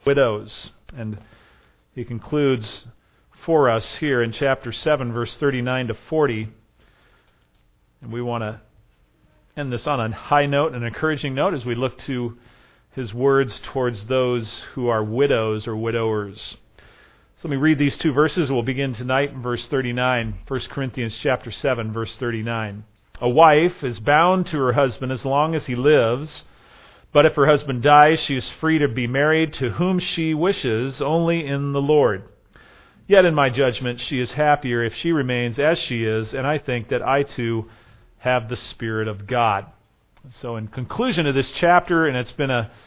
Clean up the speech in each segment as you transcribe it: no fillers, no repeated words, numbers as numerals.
widows. And he concludes for us here in chapter 7, verse 39 to 40. And we want to end this on a high note, an encouraging note, as we look to his words towards those who are widows or widowers. So let me read these two verses. We'll begin tonight in verse 39, 1 Corinthians chapter 7, verse 39. A wife is bound to her husband as long as he lives, but if her husband dies, she is free to be married to whom she wishes, only in the Lord. Yet in my judgment, she is happier if she remains as she is, and I think that I too have the Spirit of God. So in conclusion of this chapter, and it's been a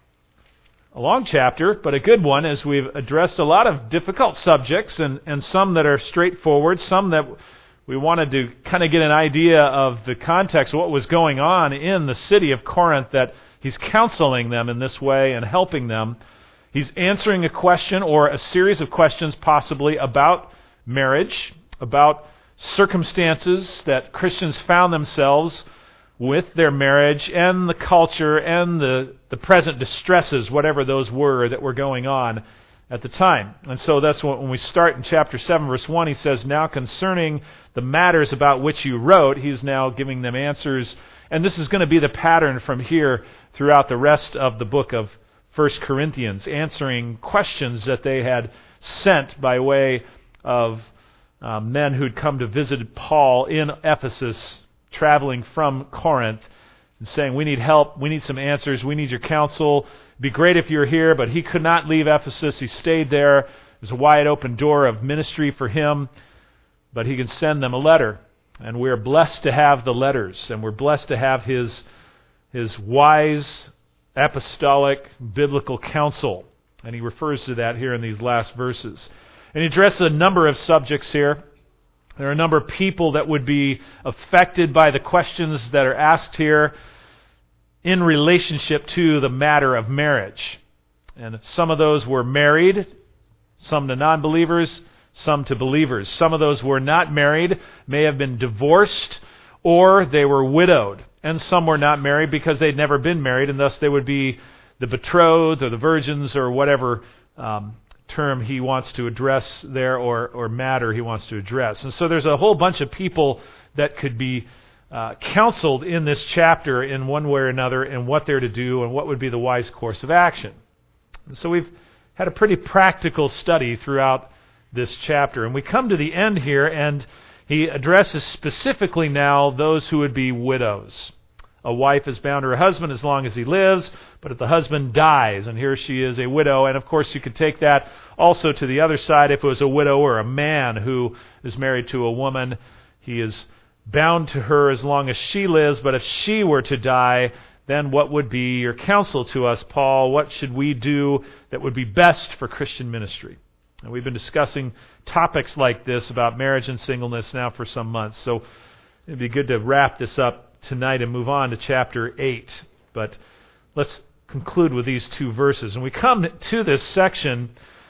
long chapter, but a good one, as we've addressed a lot of difficult subjects, and some that are straightforward, some that we wanted to kind of get an idea of the context of what was going on in the city of Corinth, that he's counseling them in this way and helping them. He's answering a question or a series of questions possibly about marriage, about circumstances that Christians found themselves with their marriage and the culture and the present distresses, whatever those were that were going on at the time. And so that's when we start in chapter 7, verse 1, he says, now concerning the matters about which you wrote, he's now giving them answers. And this is going to be the pattern from here throughout the rest of the book of 1 Corinthians, answering questions that they had sent by way of men who'd come to visit Paul in Ephesus, traveling from Corinth, and saying, we need help, we need some answers, we need your counsel. It'd be great if you're here, but he could not leave Ephesus. He stayed there. There's a wide open door of ministry for him, but he can send them a letter. And we're blessed to have the letters, and we're blessed to have his wise, apostolic, biblical counsel. And he refers to that here in these last verses. And he addresses a number of subjects here. There are a number of people that would be affected by the questions that are asked here in relationship to the matter of marriage. And some of those were married, some to non-believers, some to believers. Some of those were not married, may have been divorced, or they were widowed. And some were not married because they'd never been married, and thus they would be the betrothed or the virgins or whatever term he wants to address there or matter he wants to address. And so there's a whole bunch of people that could be counseled in this chapter in one way or another and what they're to do and what would be the wise course of action. And so we've had a pretty practical study throughout this chapter. And we come to the end here, and he addresses specifically now those who would be widows. A wife is bound to her husband as long as he lives, but if the husband dies, and here she is a widow, and of course you could take that also to the other side. If it was a widow or a man who is married to a woman, he is bound to her as long as she lives, but if she were to die, then what would be your counsel to us, Paul? What should we do that would be best for Christian ministry? And we've been discussing topics like this about marriage and singleness now for some months, so it'd be good to wrap this up tonight and move on to chapter 8. But let's conclude with these two verses. And we come to this section,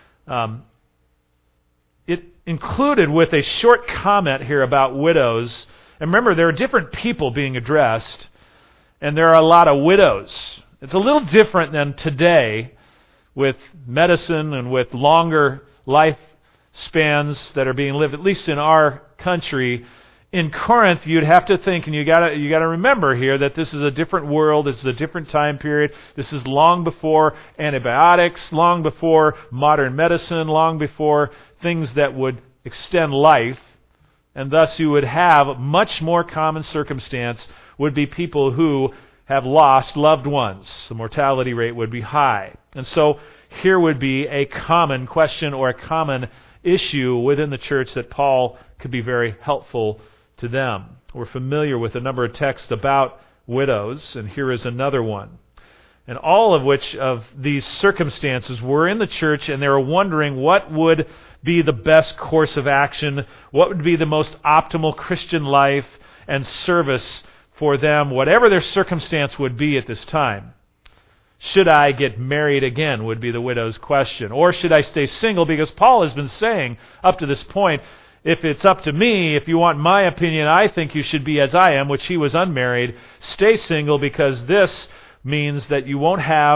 it included with a short comment here about widows. And remember, there are different people being addressed, and there are a lot of widows. It's a little different than today with medicine and with longer life spans that are being lived, at least in our country. In Corinth, you'd have to think, and you got to remember here that this is a different world, this is a different time period. This is long before antibiotics, long before modern medicine, long before things that would extend life. And thus you would have much more common circumstance would be people who have lost loved ones. The mortality rate would be high. And so here would be a common question or a common issue within the church that Paul could be very helpful to them. We're familiar with a number of texts about widows, and here is another one. And all of which of these circumstances were in the church, and they were wondering what would be the best course of action, what would be the most optimal Christian life and service for them, whatever their circumstance would be at this time. Should I get married again, would be the widow's question. Or should I stay single? Because Paul has been saying up to this point, if it's up to me, if you want my opinion, I think you should be as I am, which he was unmarried. Stay single, because this means that you won't have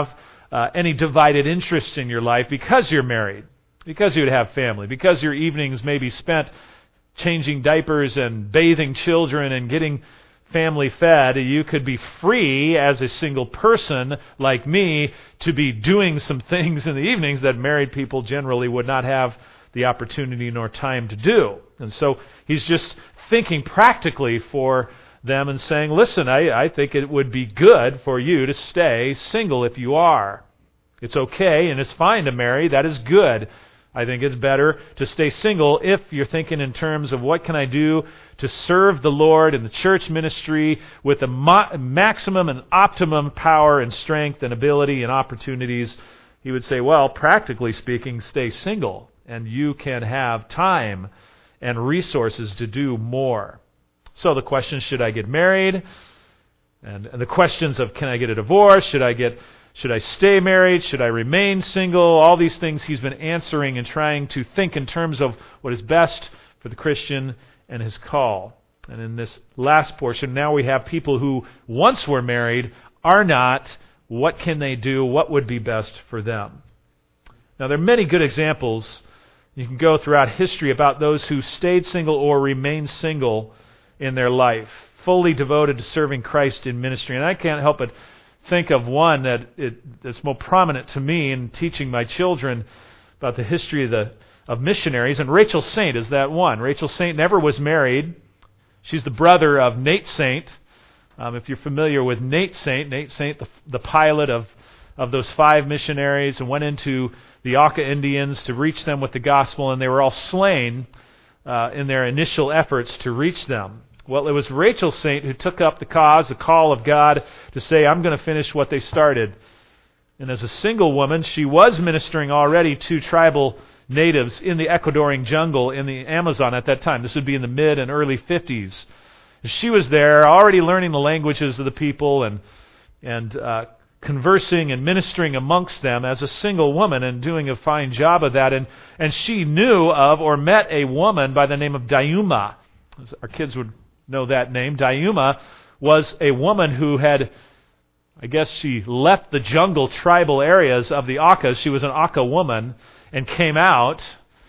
any divided interest in your life because you're married, because you would have family, because your evenings may be spent changing diapers and bathing children and getting family fed. You could be free as a single person like me to be doing some things in the evenings that married people generally would not have the opportunity nor time to do. And so he's just thinking practically for them and saying, listen, I think it would be good for you to stay single if you are. It's okay and it's fine to marry. That is good. I think it's better to stay single if you're thinking in terms of what can I do to serve the Lord in the church ministry with the maximum and optimum power and strength and ability and opportunities. He would say, well, practically speaking, stay single and you can have time and resources to do more. So the question, should I get married? And the questions of, can I get a divorce? Should I stay married? Should I remain single? All these things he's been answering and trying to think in terms of what is best for the Christian and his call. And in this last portion, now we have people who once were married, are not. What can they do? What would be best for them? Now, there are many good examples. You can go throughout history about those who stayed single or remained single in their life, fully devoted to serving Christ in ministry. And I can't help but think of one that's more prominent to me in teaching my children about the history of missionaries, and Rachel Saint is that one. Rachel Saint never was married. She's the brother of Nate Saint. If you're familiar with Nate Saint, the pilot of those 5 missionaries, and went into the Auca Indians to reach them with the gospel, and they were all slain in their initial efforts to reach them. Well, it was Rachel Saint who took up the cause, the call of God to say, I'm going to finish what they started. And as a single woman, she was ministering already to tribal natives in the Ecuadorian jungle in the Amazon at that time. This would be in the mid and early 50s. She was there already learning the languages of the people and conversing and ministering amongst them as a single woman and doing a fine job of that. And she knew of or met a woman by the name of Dayuma. Our kids would know that name. Dayuma was a woman who had, I guess she left the jungle tribal areas of the Aucas. She was an Auca woman and came out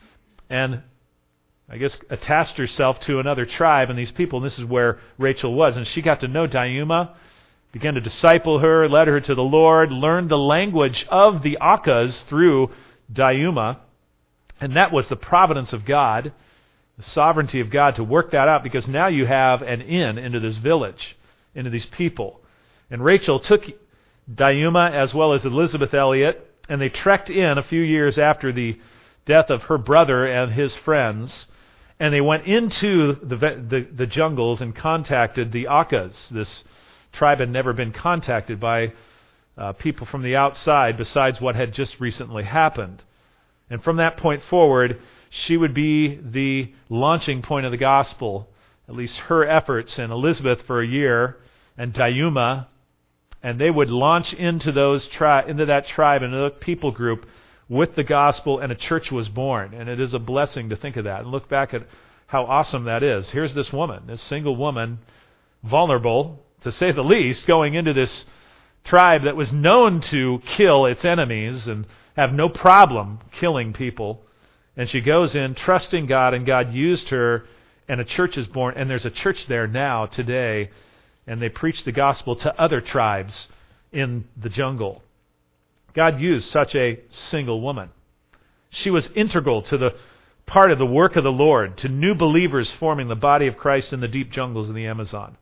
and I guess attached herself to another tribe and these people. And this is where Rachel was. And she got to know Dayuma, began to disciple her, led her to the Lord, learned the language of the Aucas through Dayuma. And that was the providence of God, the sovereignty of God to work that out, because now you have an in into this village, into these people. And Rachel took Dayuma as well as Elizabeth Elliot, and they trekked in a few years after the death of her brother and his friends, and they went into the jungles and contacted the Aucas. This tribe had never been contacted by people from the outside besides what had just recently happened. And from that point forward, she would be the launching point of the gospel, at least her efforts, and Elizabeth for a year, and Dayuma, and they would launch into into that tribe, into the people group with the gospel, and a church was born. And it is a blessing to think of that and look back at how awesome that is. Here's this woman, this single woman, vulnerable, to say the least, going into this tribe that was known to kill its enemies and have no problem killing people. And she goes in trusting God, and God used her, and a church is born. And there's a church there now, today, and they preach the gospel to other tribes in the jungle. God used such a single woman. She was integral to the part of the work of the Lord, to new believers forming the body of Christ in the deep jungles of the Amazon.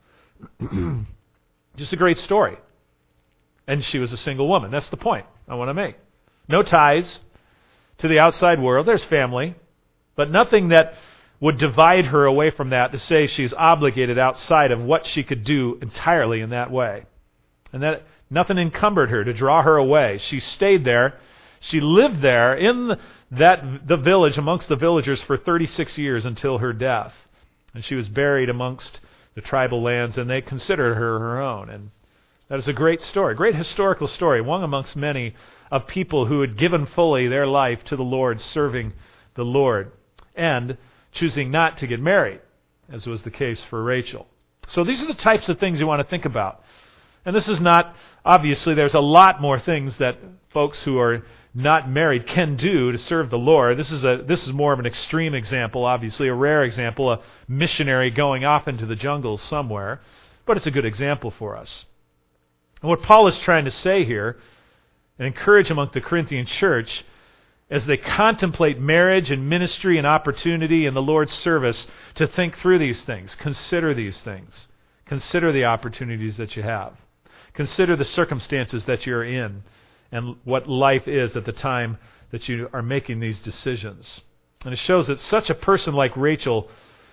Just a great story. And she was a single woman. That's the point I want to make. No ties to the outside world. There's family, but nothing that would divide her away from that to say she's obligated outside of what she could do entirely in that way. And that nothing encumbered her to draw her away. She stayed there. She lived there in the village amongst the villagers for 36 years until her death. And she was buried amongst the tribal lands, and they considered her own. And that is a great story, great historical story, one amongst many of people who had given fully their life to the Lord, serving the Lord, and choosing not to get married, as was the case for Rachel. So these are the types of things you want to think about And this is not, obviously there's a lot more things that folks who are not married can do to serve the Lord. This is more of an extreme example, obviously, a rare example, a missionary going off into the jungles somewhere. But it's a good example for us. And what Paul is trying to say here, and encourage among the Corinthian church, as they contemplate marriage and ministry and opportunity in the Lord's service, to think through these things, consider these things. Consider the opportunities that you have. Consider the circumstances that you're in and what life is at the time that you are making these decisions. And it shows that such a person like Rachel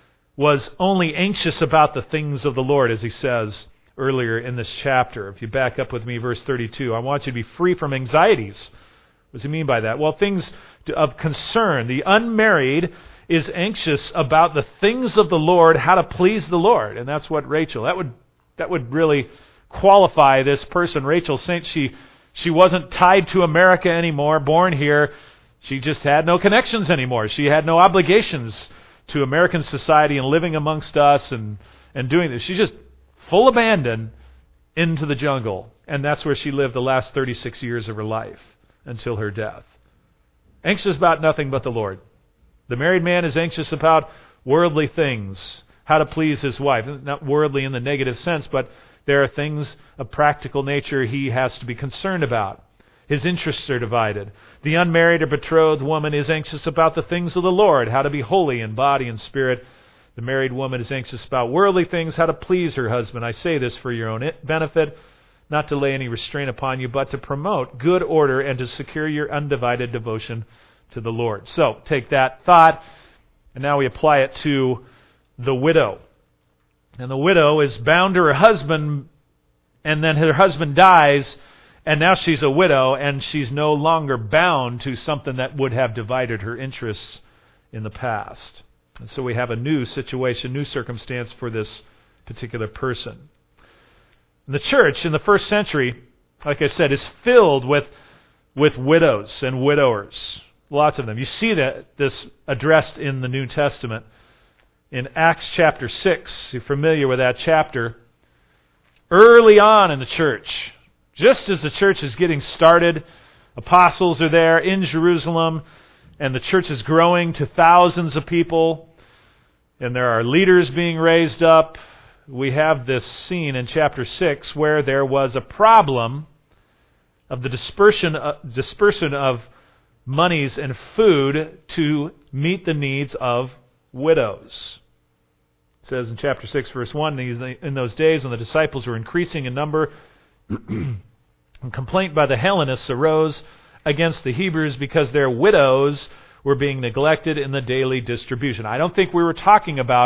was only anxious about the things of the Lord, as he says earlier in this chapter. If you back up with me, verse 32, I want you to be free from anxieties. What does he mean by that? Well, things of concern. The unmarried is anxious about the things of the Lord, how to please the Lord. And that's what Rachel, that would really qualify this person. Rachel, since she wasn't tied to America anymore, born here. She just had no connections anymore. She had no obligations to American society and living amongst us and doing this. She's just full abandon into the jungle. And that's where she lived the last 36 years of her life until her death. Anxious about nothing but the Lord. The married man is anxious about worldly things, how to please his wife. Not worldly in the negative sense, but there are things of practical nature he has to be concerned about. His interests are divided. The unmarried or betrothed woman is anxious about the things of the Lord, how to be holy in body and spirit. The married woman is anxious about worldly things, how to please her husband. I say this for your own benefit, not to lay any restraint upon you, but to promote good order and to secure your undivided devotion to the Lord. So, take that thought, and now we apply it to the widow. And the widow is bound to her husband, and then her husband dies, and now she's a widow, and she's no longer bound to something that would have divided her interests in the past. And so we have a new situation, new circumstance for this particular person. And the church in the first century, like I said, is filled with widows and widowers. Lots of them. You see this addressed in the New Testament. In Acts chapter 6, you're familiar with that chapter. Early on in the church, just as the church is getting started, apostles are there in Jerusalem, and the church is growing to thousands of people, and there are leaders being raised up. We have this scene in chapter 6 where there was a problem of the dispersion of monies and food to meet the needs of widows. It says in chapter 6, verse 1, in those days when the disciples were increasing in number, a complaint by the Hellenists arose against the Hebrews because their widows were being neglected in the daily distribution. I don't think we were talking about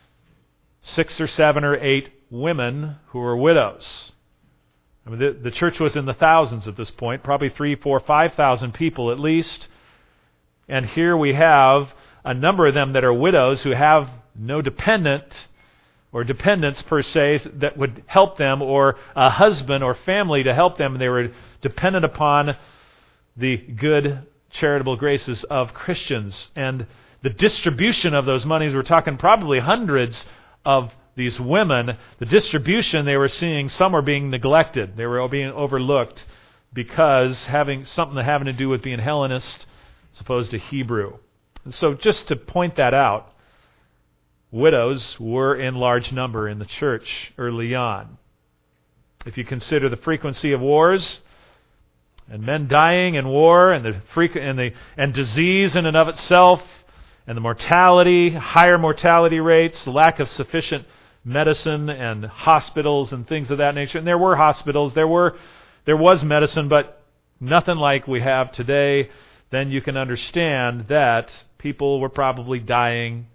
6 or 7 or 8 women who were widows. I mean, the church was in the thousands at this point, probably 3, 4, 5,000 people at least. And here we have a number of them that are widows who have no dependent or dependents per se that would help them, or a husband or family to help them. They were dependent upon the good charitable graces of Christians. And the distribution of those monies, we're talking probably hundreds of these women, the distribution they were seeing, some were being neglected. They were being overlooked because having to do with being Hellenist as opposed to Hebrew. And so just to point that out, widows were in large number in the church early on. If you consider the frequency of wars and men dying in war and disease in and of itself, and the mortality, higher mortality rates, the lack of sufficient medicine and hospitals and things of that nature. And there were hospitals, there was medicine, but nothing like we have today. Then you can understand that people were probably dying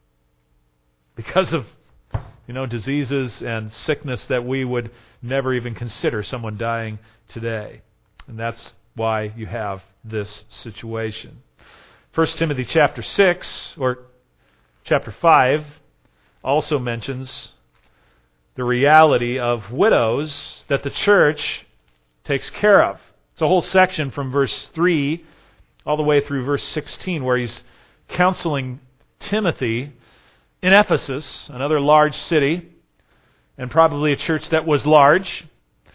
because of diseases and sickness that we would never even consider someone dying today. And that's why you have this situation. 1 Timothy chapter 6 or chapter 5 also mentions the reality of widows that the church takes care of. It's a whole section from verse 3 all the way through verse 16 where he's counseling Timothy in Ephesus, another large city, and probably a church that was large,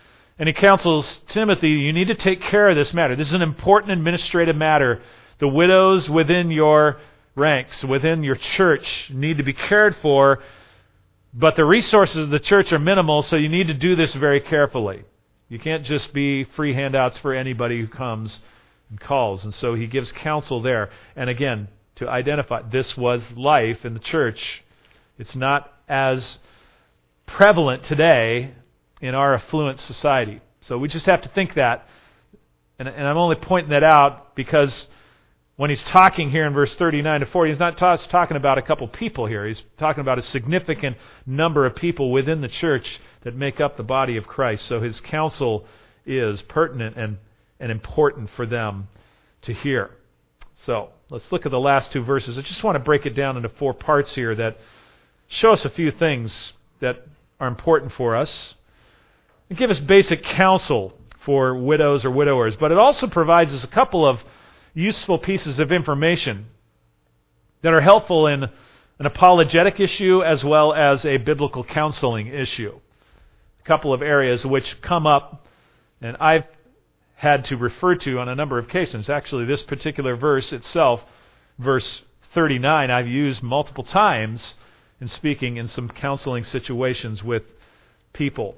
And he counsels Timothy, you need to take care of this matter. This is an important administrative matter. The widows within your ranks, within your church, need to be cared for, but the resources of the church are minimal, so you need to do this very carefully. You can't just be free handouts for anybody who comes and calls. And so he gives counsel there. And again, to identify this was life in the church. It's not as prevalent today in our affluent society. So we just have to think that. And I'm only pointing that out because when he's talking here in verse 39 to 40, he's not talking about a couple people here. He's talking about a significant number of people within the church that make up the body of Christ. So his counsel is pertinent and important for them to hear. So let's look at the last two verses. I just want to break it down into 4 parts here that show us a few things that are important for us and give us basic counsel for widows or widowers. But it also provides us a couple of useful pieces of information that are helpful in an apologetic issue as well as a biblical counseling issue. A couple of areas which come up, and I've had to refer to on a number of occasions. Actually, this particular verse itself, verse 39, I've used multiple times in speaking in some counseling situations with people.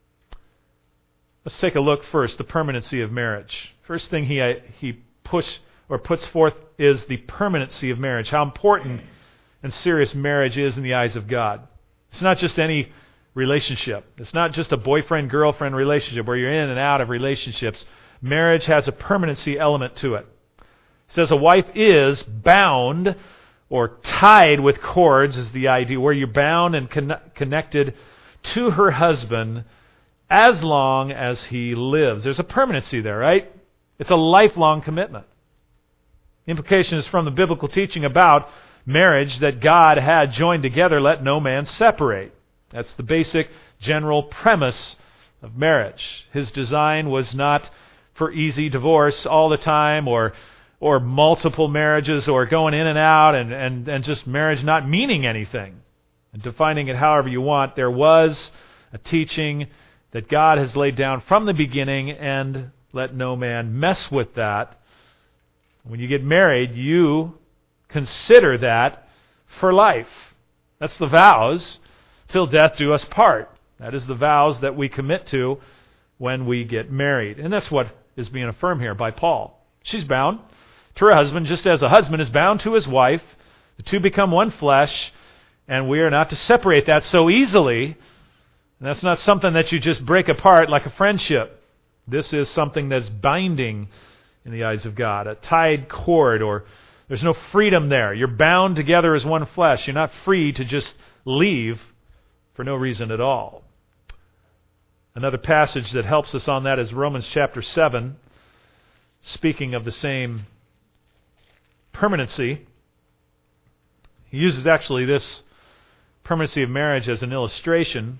Let's take a look first, the permanency of marriage. First thing he puts forth is the permanency of marriage, how important and serious marriage is in the eyes of God. It's not just any relationship. It's not just a boyfriend-girlfriend relationship where you're in and out of relationships. Marriage has a permanency element to it. It says a wife is bound or tied with cords is the idea, where you're bound and connected to her husband as long as he lives. There's a permanency there, right? It's a lifelong commitment. Implications from the biblical teaching about marriage that God had joined together, let no man separate. That's the basic general premise of marriage. His design was not for easy divorce all the time or multiple marriages or going in and out and just marriage not meaning anything and defining it however you want. There was a teaching that God has laid down from the beginning, and let no man mess with that. When you get married, you consider that for life. That's the vows, till death do us part. That is the vows that we commit to when we get married. And that's what is being affirmed here by Paul. She's bound to her husband, just as a husband is bound to his wife. The two become one flesh, and we are not to separate that so easily. And that's not something that you just break apart like a friendship. This is something that's binding in the eyes of God, a tied cord, or there's no freedom there. You're bound together as one flesh. You're not free to just leave for no reason at all. Another passage that helps us on that is Romans chapter 7, speaking of the same permanency. He uses actually this permanency of marriage as an illustration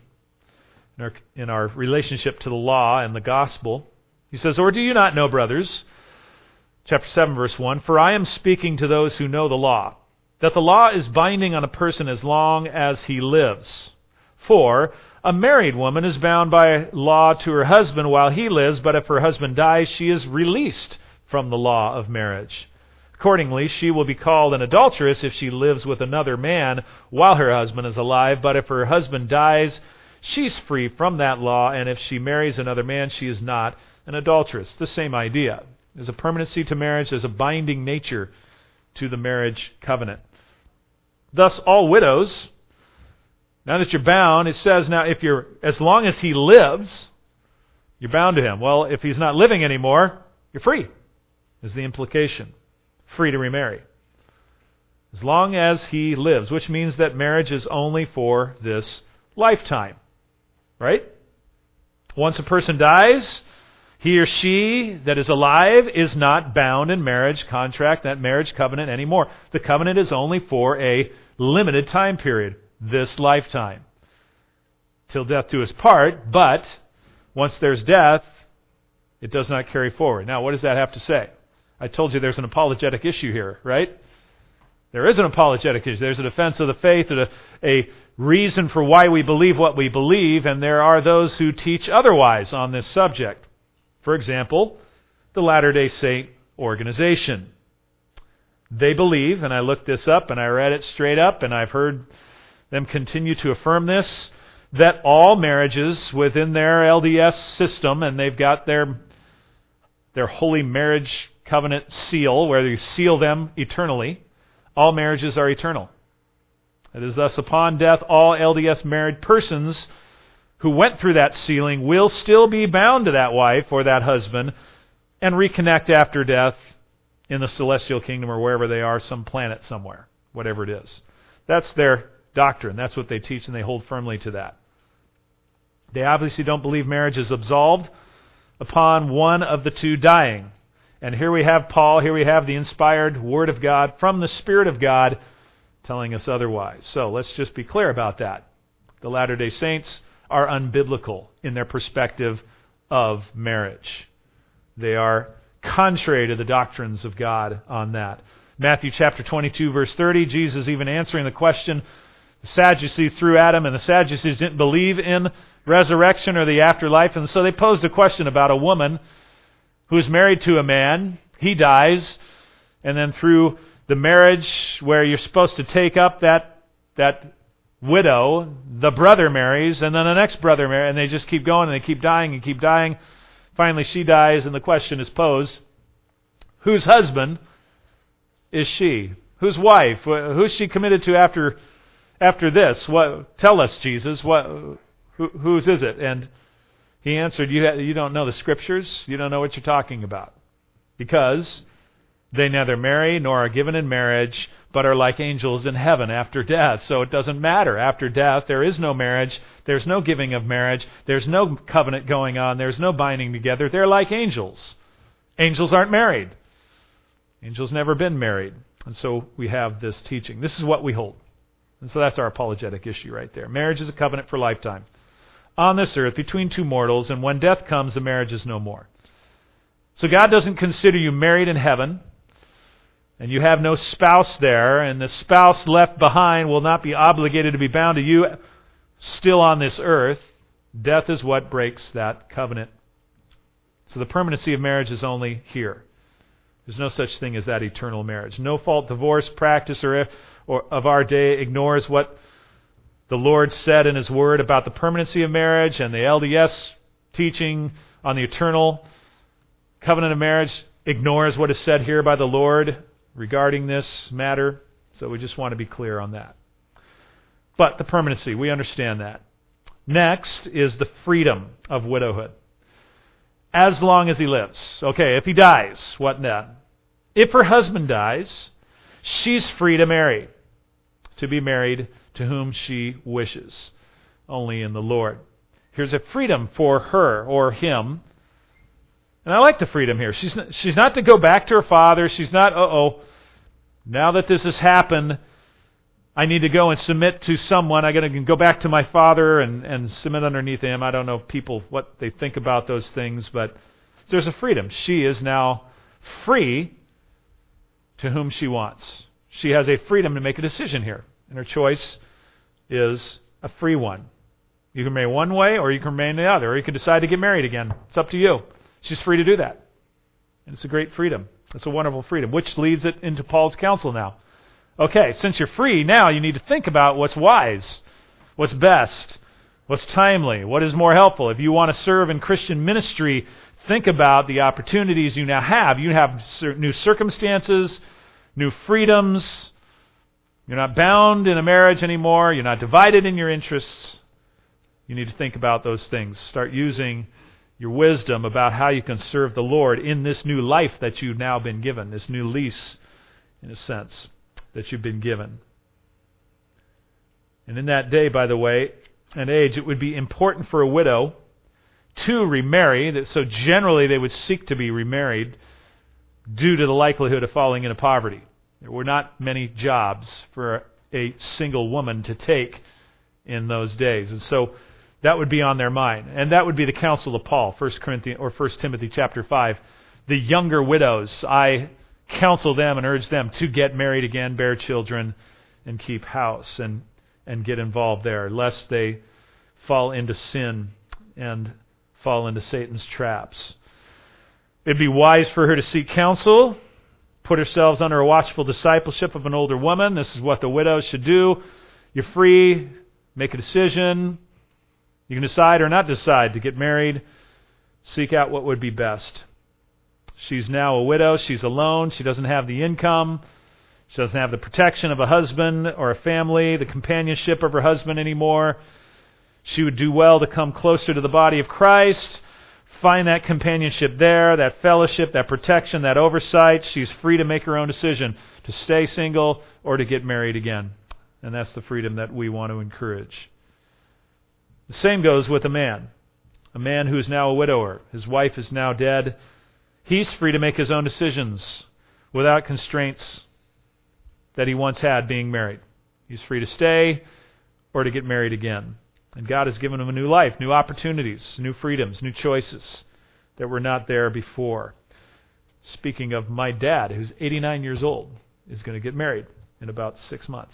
in our relationship to the law and the gospel. He says, "Or do you not know, brothers," chapter 7, verse 1, "For I am speaking to those who know the law, that the law is binding on a person as long as he lives. For a married woman is bound by law to her husband while he lives, but if her husband dies, she is released from the law of marriage. Accordingly, she will be called an adulteress if she lives with another man while her husband is alive, but if her husband dies, she's free from that law, and if she marries another man, she is not an adulteress." The same idea. There's a permanency to marriage. There's a binding nature to the marriage covenant. Thus, all widows, now that you're bound, it says now as long as he lives, you're bound to him. Well, if he's not living anymore, you're free, is the implication. Free to remarry. As long as he lives, which means that marriage is only for this lifetime. Right? Once a person dies, he or she that is alive is not bound in marriage contract, that marriage covenant anymore. The covenant is only for a limited time period, this lifetime. Till death do us part, but once there's death, it does not carry forward. Now, what does that have to say? I told you there's an apologetic issue here, right? There is an apologetic issue. There's a defense of the faith, a reason for why we believe what we believe, and there are those who teach otherwise on this subject. For example, the Latter-day Saint organization. They believe, and I looked this up and I read it straight up, and I've heard them continue to affirm this, that all marriages within their LDS system, and they've got their holy marriage covenant seal, where you seal them eternally, all marriages are eternal. It is thus upon death, all LDS married persons who went through that sealing will still be bound to that wife or that husband and reconnect after death in the celestial kingdom or wherever they are, some planet somewhere, whatever it is. That's their doctrine. That's what they teach, and they hold firmly to that. They obviously don't believe marriage is absolved upon one of the two dying. And here we have Paul, here we have the inspired Word of God from the Spirit of God telling us otherwise. So let's just be clear about that. The Latter-day Saints are unbiblical in their perspective of marriage. They are contrary to the doctrines of God on that. Matthew chapter 22, verse 30, Jesus even answering the question, the Sadducees threw at him, and the Sadducees didn't believe in resurrection or the afterlife, and so they posed a question about a woman who is married to a man. He dies, and then through the marriage where you're supposed to take up that widow, the brother marries, and then the next brother marries, and they just keep going, and they keep dying and keep dying. Finally, she dies, and the question is posed, whose husband is she? Whose wife? Who's she committed to after this? Tell us, Jesus. Whose is it? And he answered, you don't know the Scriptures. You don't know what you're talking about. Because they neither marry nor are given in marriage, but are like angels in heaven after death. So it doesn't matter. After death, there is no marriage. There's no giving of marriage. There's no covenant going on. There's no binding together. They're like angels. Angels aren't married. Angels never been married. And so we have this teaching. This is what we hold. And so that's our apologetic issue right there. Marriage is a covenant for lifetime on this earth between two mortals, and when death comes, the marriage is no more. So God doesn't consider you married in heaven, and you have no spouse there, and the spouse left behind will not be obligated to be bound to you still on this earth. Death is what breaks that covenant. So the permanency of marriage is only here. There's no such thing as that eternal marriage. No-fault divorce practice or of our day ignores what the Lord said in His Word about the permanency of marriage, and the LDS teaching on the eternal covenant of marriage ignores what is said here by the Lord regarding this matter. So we just want to be clear on that. But the permanency, we understand that. Next is the freedom of widowhood. As long as he lives. Okay, if he dies, what then? If her husband dies, she's free to marry. To be married to whom she wishes. Only in the Lord. Here's a freedom for her or him. And I like the freedom here. She's not to go back to her father. She's not, now that this has happened, I need to go and submit to someone. I got to go back to my father and submit underneath him. I don't know people what they think about those things, but there's a freedom. She is now free to whom she wants. She has a freedom to make a decision here, and her choice is a free one. You can marry one way, or you can marry the other, or you can decide to get married again. It's up to you. She's free to do that. And it's a great freedom. It's a wonderful freedom, which leads it into Paul's counsel now. Okay, since you're free, now you need to think about what's wise, what's best, what's timely, what is more helpful. If you want to serve in Christian ministry, think about the opportunities you now have. You have new circumstances, new freedoms. You're not bound in a marriage anymore. You're not divided in your interests. You need to think about those things. Start using your wisdom about how you can serve the Lord in this new life that you've now been given, this new lease, in a sense, that you've been given. And in that day, by the way, and age, it would be important for a widow to remarry. So generally they would seek to be remarried due to the likelihood of falling into poverty. There were not many jobs for a single woman to take in those days. And so that would be on their mind. And that would be the counsel of Paul, 1 Timothy chapter 5. The younger widows I counsel them and urge them to get married again, bear children, and keep house and get involved there, lest they fall into sin and fall into Satan's traps. It'd be wise for her to seek counsel, put herself under a watchful discipleship of an older woman. This is what the widow should do. You're free, make a decision. You can decide or not decide to get married. Seek out what would be best. She's now a widow. She's alone. She doesn't have the income. She doesn't have the protection of a husband or a family, the companionship of her husband anymore. She would do well to come closer to the body of Christ, find that companionship there, that fellowship, that protection, that oversight. She's free to make her own decision to stay single or to get married again. And that's the freedom that we want to encourage. The same goes with a man who is now a widower. His wife is now dead. He's free to make his own decisions without constraints that he once had being married. He's free to stay or to get married again. And God has given him a new life, new opportunities, new freedoms, new choices that were not there before. Speaking of my dad, who's 89 years old, is going to get married in about 6 months.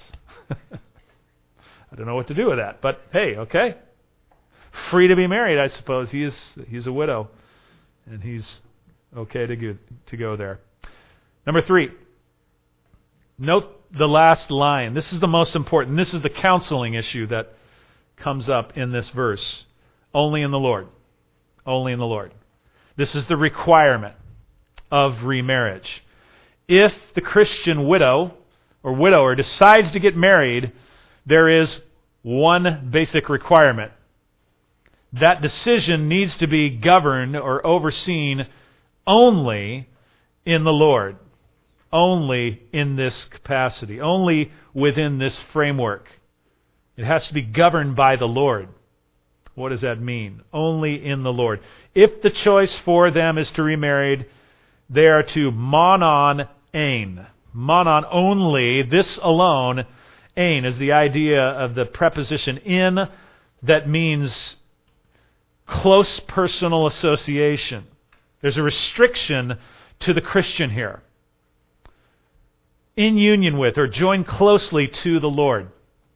I don't know what to do with that, but hey, okay. Free to be married, I suppose. He's a widow, and he's okay to go there. Number 3, note the last line. This is the most important. This is the counseling issue that comes up in this verse. Only in the Lord. Only in the Lord. This is the requirement of remarriage. If the Christian widow or widower decides to get married, there is one basic requirement. That decision needs to be governed or overseen only in the Lord. Only in this capacity. Only within this framework. It has to be governed by the Lord. What does that mean? Only in the Lord. If the choice for them is to remarry, they are to monon ein. Monon only, this alone. Ein is the idea of the preposition in that means close personal association. There's a restriction to the Christian here. In union with or joined closely to the Lord.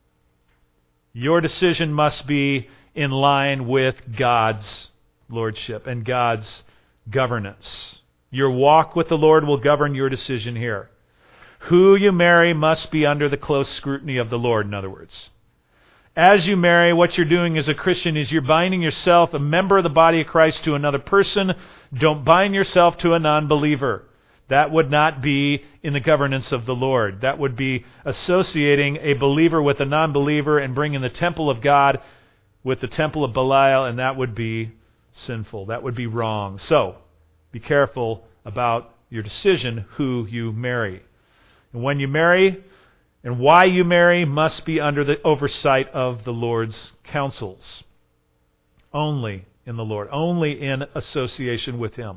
Your decision must be in line with God's lordship and God's governance. Your walk with the Lord will govern your decision here. Who you marry must be under the close scrutiny of the Lord, in other words. As you marry, what you're doing as a Christian is you're binding yourself, a member of the body of Christ, to another person. Don't bind yourself to a non-believer. That would not be in the governance of the Lord. That would be associating a believer with a non-believer and bringing the temple of God with the temple of Belial, and that would be sinful. That would be wrong. So, be careful about your decision who you marry. And when you marry, and why you marry, must be under the oversight of the Lord's counsels. Only in the Lord. Only in association with Him.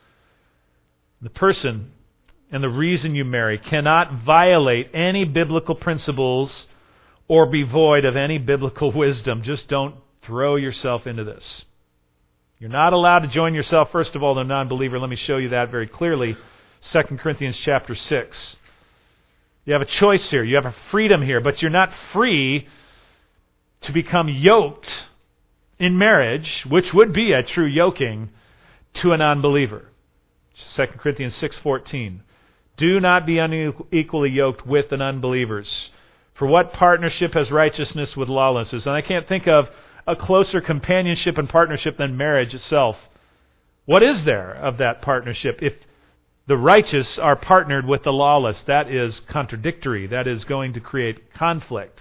The person and the reason you marry cannot violate any biblical principles or be void of any biblical wisdom. Just don't throw yourself into this. You're not allowed to join yourself, first of all, to a non-believer. Let me show you that very clearly. 2 Corinthians chapter 6. You have a choice here. You have a freedom here, but you're not free to become yoked in marriage, which would be a true yoking, to a non-believer. 2 Corinthians 6:14. Do not be unequally yoked with the unbelievers. For what partnership has righteousness with lawlessness? And I can't think of a closer companionship and partnership than marriage itself. What is there of that partnership? If the righteous are partnered with the lawless, that is contradictory. That is going to create conflict.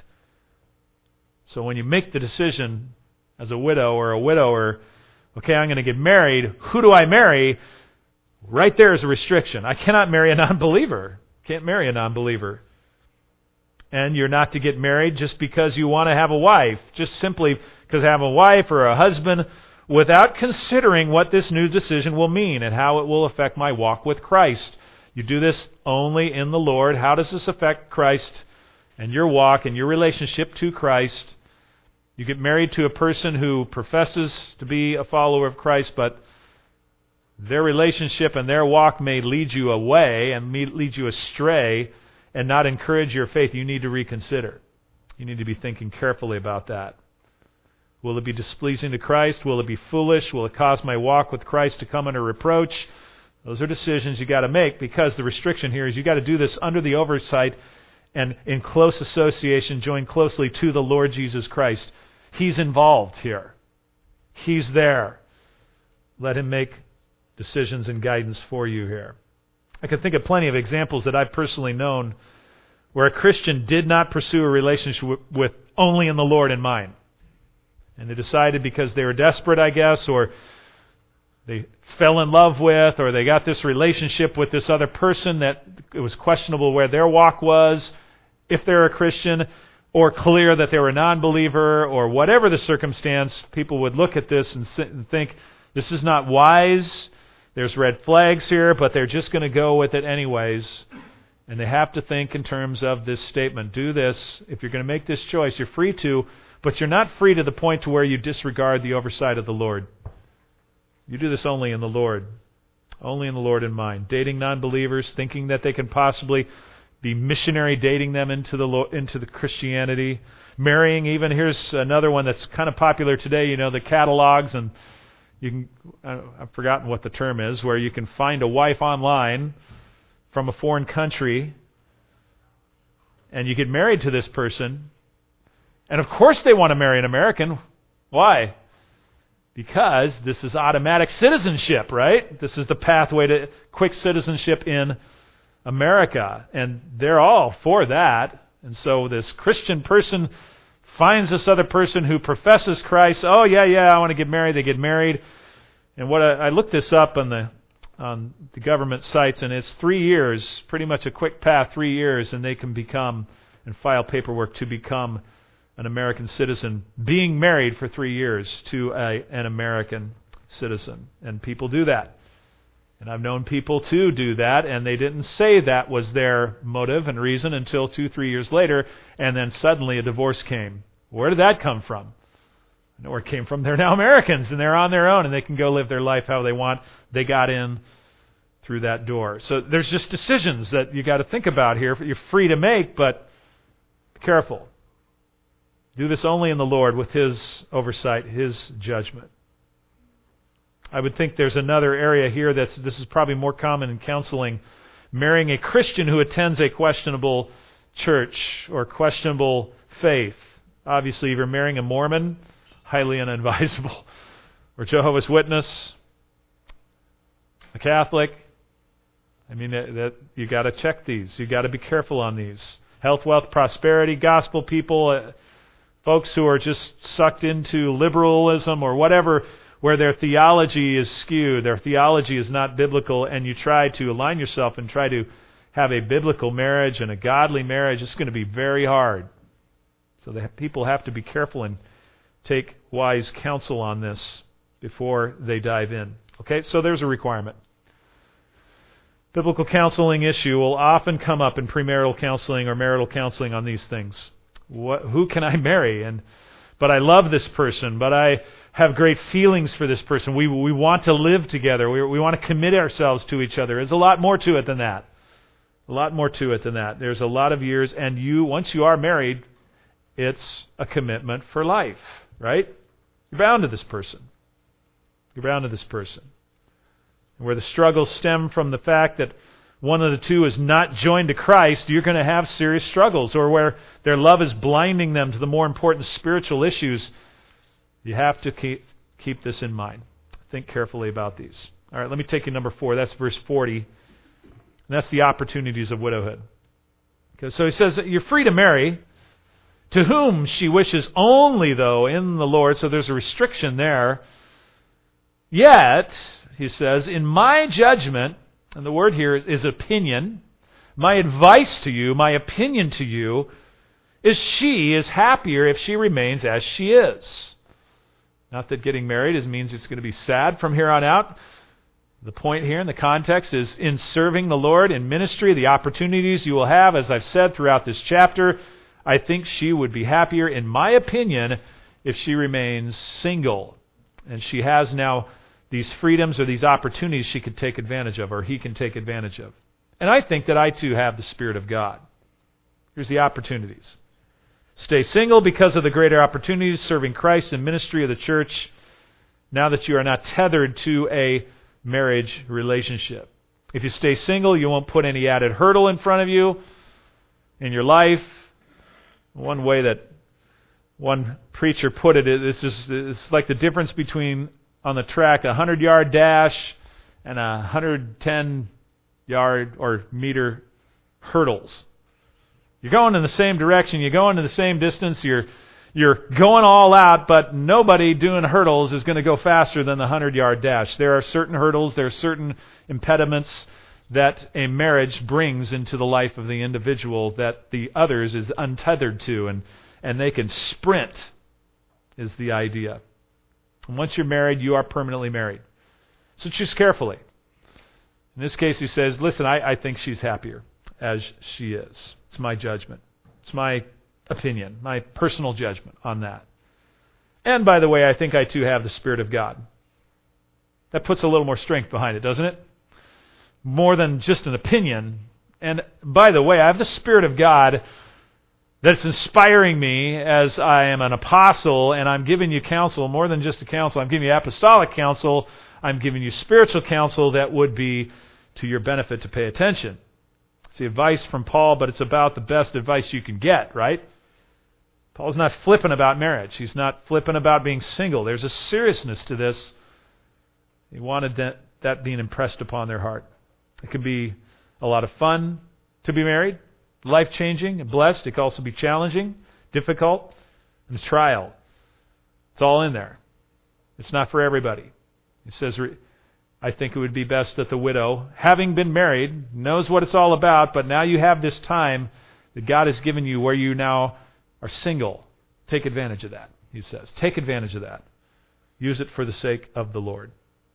So when you make the decision as a widow or a widower, okay, I'm going to get married, who do I marry? Right there is a restriction. I cannot marry a non-believer. Can't marry a non-believer. And you're not to get married just because you want to have a wife, just simply because I have a wife or a husband, without considering what this new decision will mean and how it will affect my walk with Christ. You do this only in the Lord. How does this affect Christ and your walk and your relationship to Christ? You get married to a person who professes to be a follower of Christ, but Their relationship and their walk may lead you away and lead you astray and not encourage your faith. You need to reconsider. You need to be thinking carefully about that. Will it be displeasing to Christ? Will it be foolish? Will it cause my walk with Christ to come under reproach? Those are decisions you got to make, because the restriction here is you got to do this under the oversight and in close association, join closely to the Lord Jesus Christ. He's involved here. He's there. Let Him make decisions and guidance for you here. I can think of plenty of examples that I've personally known where a Christian did not pursue a relationship with only in the Lord in mind. And they decided because they were desperate, I guess, or they fell in love with, or they got this relationship with this other person that it was questionable where their walk was, if they're a Christian, or clear that they were a non-believer, or whatever the circumstance, people would look at this and think, this is not wise, there's red flags here, but they're just going to go with it anyways. And they have to think in terms of this statement. Do this. If you're going to make this choice, you're free to, but you're not free to the point to where you disregard the oversight of the Lord. You do this only in the Lord. Only in the Lord in mind. Dating non-believers, thinking that they can possibly be missionary dating them into the Christianity. Marrying even, here's another one that's kind of popular today, the catalogs, and you can, I've forgotten what the term is, where you can find a wife online from a foreign country, and you get married to this person, and of course they want to marry an American. Why? Because this is automatic citizenship, right? This is the pathway to quick citizenship in America, and they're all for that. And so this Christian person finds this other person who professes Christ. Oh, yeah, I want to get married. They get married. And what I looked this up on the government sites, and it's 3 years, pretty much a quick path, 3 years, and they can become and file paperwork to become an American citizen, being married for 3 years to an American citizen. And people do that. And I've known people to do that, and they didn't say that was their motive and reason until 2-3 years later, and then suddenly a divorce came. Where did that come from? I know where it came from. They're now Americans, and they're on their own, and they can go live their life how they want. They got in through that door. So there's just decisions that you got to think about here. You're free to make, but be careful. Do this only in the Lord with His oversight, His judgment. I would think there's another area here this is probably more common in counseling. Marrying a Christian who attends a questionable church or questionable faith. Obviously, if you're marrying a Mormon, highly unadvisable. Or Jehovah's Witness, a Catholic. I mean, that you got to check these. You got to be careful on these. Health, wealth, prosperity, gospel people, folks who are just sucked into liberalism or whatever, where their theology is skewed, their theology is not biblical, and you try to align yourself and try to have a biblical marriage and a godly marriage, it's going to be very hard. So people have to be careful and take wise counsel on this before they dive in. Okay, so there's a requirement. Biblical counseling issue will often come up in premarital counseling or marital counseling on these things. Who can I marry? But I love this person, but I have great feelings for this person. We want to live together. We want to commit ourselves to each other. There's a lot more to it than that. A lot more to it than that. There's a lot of years, and once you are married, it's a commitment for life, right? You're bound to this person. You're bound to this person. And where the struggles stem from the fact that one of the two is not joined to Christ, you're going to have serious struggles. Or where their love is blinding them to the more important spiritual issues, you have to keep this in mind. Think carefully about these. All right, let me take you number 4. That's verse 40. And that's the opportunities of widowhood. Okay, so he says that you're free to marry, to whom she wishes only, though, in the Lord. So there's a restriction there. Yet, he says, in my judgment, and the word here is opinion, my advice to you, my opinion to you, is she is happier if she remains as she is. Not that getting married means it's going to be sad from here on out. The point here in the context is in serving the Lord in ministry, the opportunities you will have, as I've said throughout this chapter, I think she would be happier, in my opinion, if she remains single. And she has now these freedoms or these opportunities she could take advantage of, or he can take advantage of. And I think that I too have the Spirit of God. Here's the opportunities. Stay single because of the greater opportunities serving Christ and ministry of the church, now that you are not tethered to a marriage relationship. If you stay single, you won't put any added hurdle in front of you in your life. One way that one preacher put it, it's like the difference between, on the track, a 100-yard dash and a 110-yard or meter hurdles. You're going in the same direction, you're going in the same distance, you're going all out, but nobody doing hurdles is going to go faster than the 100-yard dash. There are certain hurdles, there are certain impediments that a marriage brings into the life of the individual that the others is untethered to, and they can sprint, is the idea. And once you're married, you are permanently married. So choose carefully. In this case, he says, listen, I think she's happier as she is. It's my judgment. It's my opinion, my personal judgment on that. And by the way, I think I too have the Spirit of God. That puts a little more strength behind it, doesn't it? More than just an opinion. And by the way, I have the Spirit of God that's inspiring me as I am an apostle, and I'm giving you counsel, more than just a counsel. I'm giving you apostolic counsel. I'm giving you spiritual counsel that would be to your benefit to pay attention. It's the advice from Paul, but it's about the best advice you can get, right? Paul's not flippant about marriage. He's not flippant about being single. There's a seriousness to this. He wanted that being impressed upon their heart. It can be a lot of fun to be married, life-changing and blessed. It can also be challenging, difficult, and a trial. It's all in there. It's not for everybody. He says, I think it would be best that the widow, having been married, knows what it's all about, but now you have this time that God has given you where you now are single. Take advantage of that, he says. Take advantage of that. Use it for the sake of the Lord.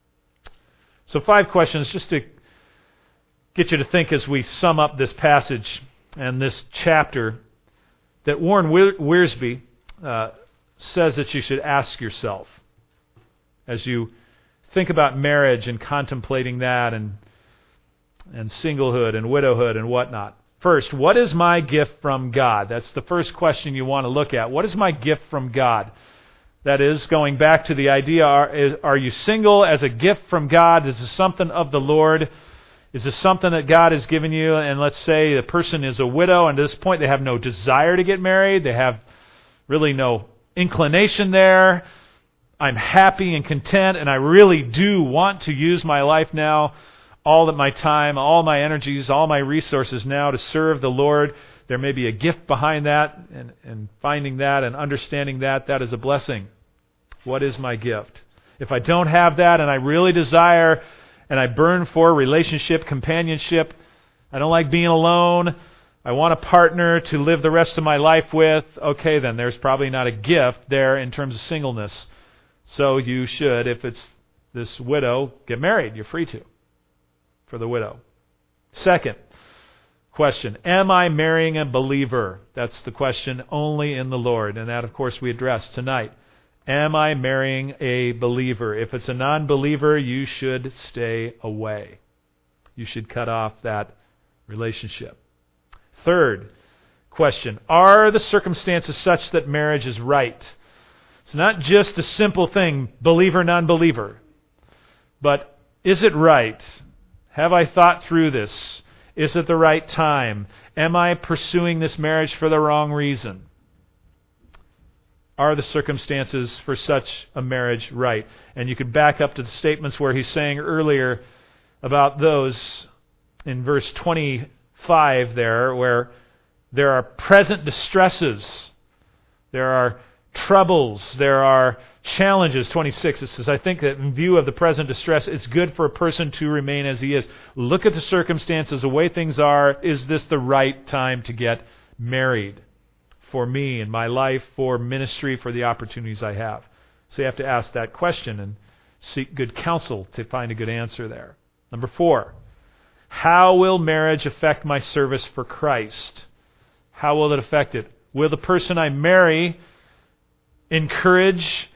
So 5 questions just to get you to think as we sum up this passage and this chapter that Warren Wiersbe says that you should ask yourself as you think about marriage and contemplating that and singlehood and widowhood and whatnot. First, what is my gift from God? That's the first question you want to look at. What is my gift from God? That is, going back to the idea, are you single as a gift from God? Is this something of the Lord? Is this something that God has given you? And let's say the person is a widow, and at this point they have no desire to get married. They have really no inclination there. I'm happy and content, and I really do want to use my life now, all of my time, all my energies, all my resources now to serve the Lord. There may be a gift behind that, and finding that and understanding that is a blessing. What is my gift? If I don't have that and I really desire and I burn for relationship, companionship, I don't like being alone, I want a partner to live the rest of my life with, okay, then there's probably not a gift there in terms of singleness. So you should, if it's this widow, get married. You're free to, for the widow. Second question, am I marrying a believer? That's the question only in the Lord, and that, of course, we address tonight. Am I marrying a believer? If it's a non-believer, you should stay away. You should cut off that relationship. Third question, are the circumstances such that marriage is right? It's not just a simple thing, believer, non-believer. But is it right? Have I thought through this? Is it the right time? Am I pursuing this marriage for the wrong reason? Are the circumstances for such a marriage right? And you could back up to the statements where he's saying earlier about those in verse 25 there, where there are present distresses, there are troubles, there are challenges. 26, it says, I think that in view of the present distress, it's good for a person to remain as he is. Look at the circumstances, the way things are. Is this the right time to get married for me in my life, for ministry, for the opportunities I have? So you have to ask that question and seek good counsel to find a good answer there. Number 4, how will marriage affect my service for Christ? How will it affect it? Will the person I marry encourage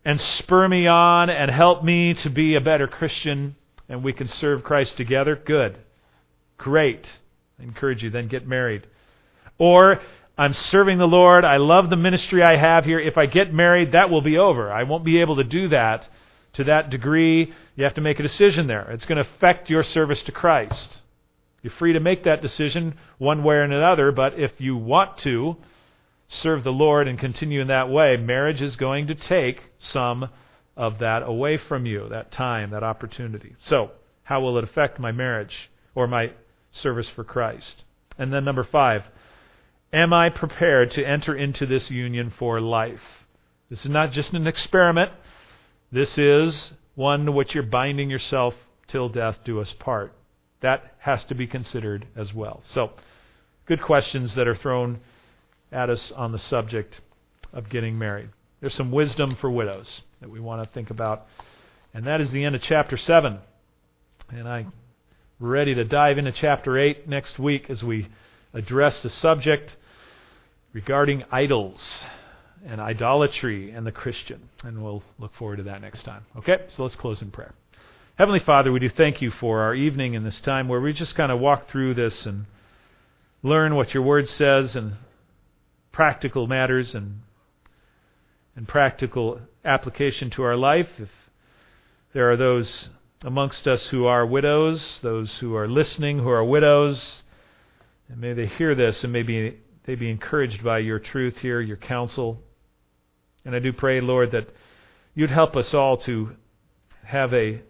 and spur me on and help me to be a better Christian, and we can serve Christ together, good. Great. I encourage you, then get married. Or, I'm serving the Lord, I love the ministry I have here. If I get married, that will be over. I won't be able to do that to that degree. You have to make a decision there. It's going to affect your service to Christ. You're free to make that decision one way or another, but if you want to serve the Lord and continue in that way, marriage is going to take some of that away from you, that time, that opportunity. So, how will it affect my marriage or my service for Christ? And then number 5, am I prepared to enter into this union for life? This is not just an experiment. This is one which you're binding yourself till death do us part. That has to be considered as well. So, good questions that are thrown at us on the subject of getting married. There's some wisdom for widows that we want to think about. And that is the end of chapter 7. And I'm ready to dive into chapter 8 next week as we address the subject regarding idols and idolatry and the Christian. And we'll look forward to that next time. Okay, so let's close in prayer. Heavenly Father, we do thank you for our evening and this time where we just kind of walk through this and learn what your word says and practical matters and practical application to our life. If there are those amongst us who are widows, those who are listening who are widows, and may they hear this and maybe they be encouraged by your truth here, your counsel. And I do pray, Lord, that you'd help us all to have a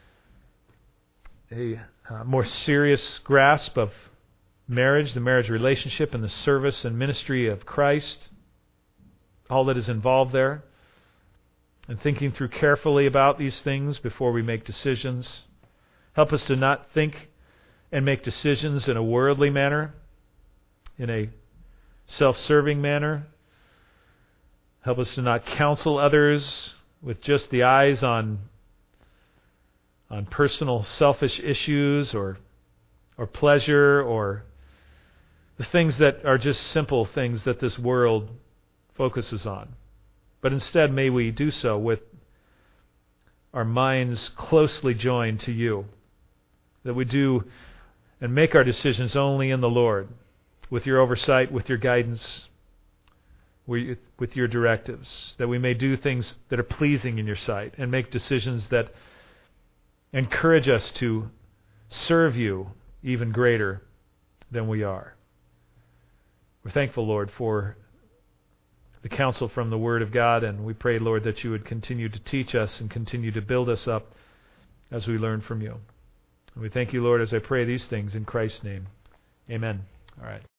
more serious grasp of marriage, the marriage relationship, and the service and ministry of Christ, all that is involved there, and thinking through carefully about these things before we make decisions. Help us to not think and make decisions in a worldly manner, in a self-serving manner. Help us to not counsel others with just the eyes on personal selfish issues or pleasure or the things that are just simple things that this world focuses on. But instead, may we do so with our minds closely joined to you, that we do and make our decisions only in the Lord, with your oversight, with your guidance, with your directives, that we may do things that are pleasing in your sight and make decisions that encourage us to serve you even greater than we are. We're thankful, Lord, for the counsel from the Word of God, and we pray, Lord, that you would continue to teach us and continue to build us up as we learn from you. And we thank you, Lord, as I pray these things in Christ's name. Amen. All right.